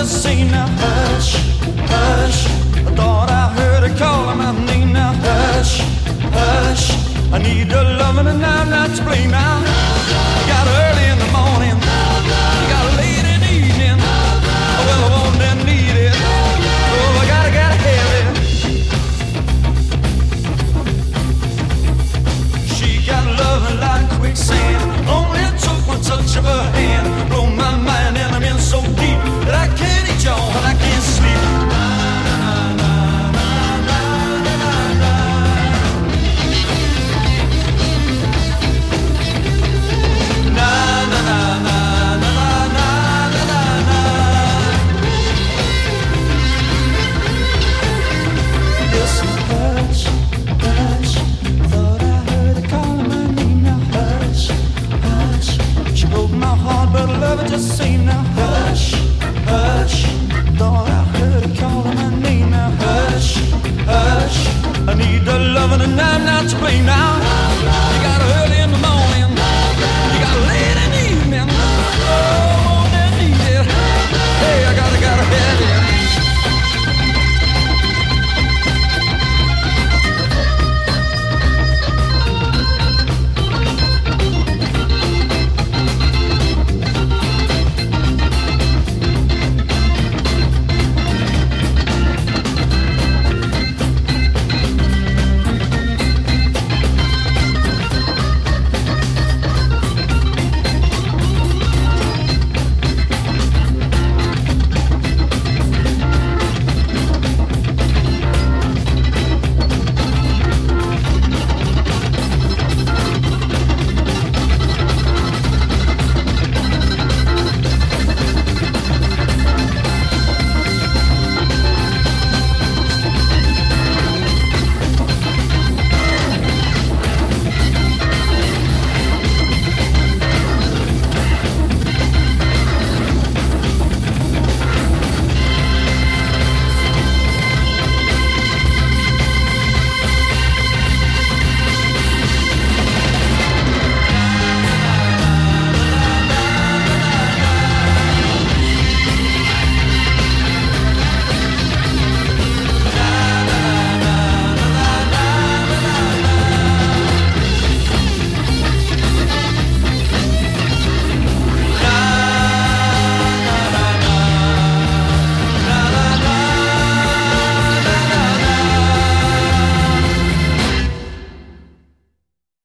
just say now, hush, hush. I thought I heard her calling my name now, hush, hush. I need your loving and I'm not to blame now. You got early in the morning, you got late in the evening. Oh, well, I want and need it. Oh, I gotta have it. She got loving like quicksand. Only took one touch of her hand. Blow my mind and I'm in so deep that I can't eat y'all and I can't sleep. Just say now, hush, hush. Thought I heard her calling my name now, hush, hush. I need the loving and I'm not to blame now.